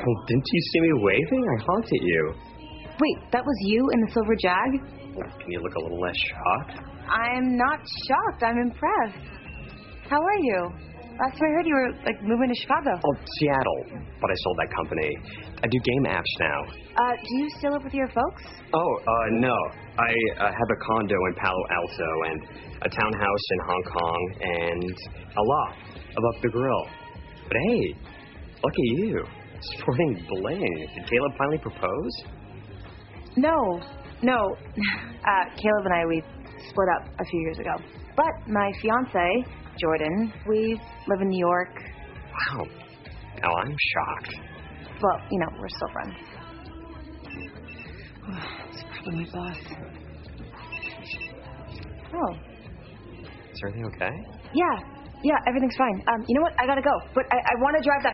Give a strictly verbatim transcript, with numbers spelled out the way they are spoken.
Well, didn't you see me waving? I honked at you. Wait, that was you in the silver Jag? Can you look a little less shocked? I'm not shocked. I'm impressed. How are you? Last time I heard you were, like, moving to Chicago. Oh, Seattle. But I sold that company. I do game apps now. Uh, do you still live with your folks? Oh, uh, no. I uh, have a condo in Palo Alto and a townhouse in Hong Kong and a loft above the grill. But hey, look at you. Sporting bling. Did Caleb finally propose? No. No. Uh, Caleb and I, we split up a few years ago. But my fiance, Jordan, we live in New York. Wow. Now I'm shocked. Well, you know, we're still friends. It's probably my boss. Oh. Is everything okay? Yeah. Yeah, everything's fine. Um, you know what? I gotta go. But I, I want to drive that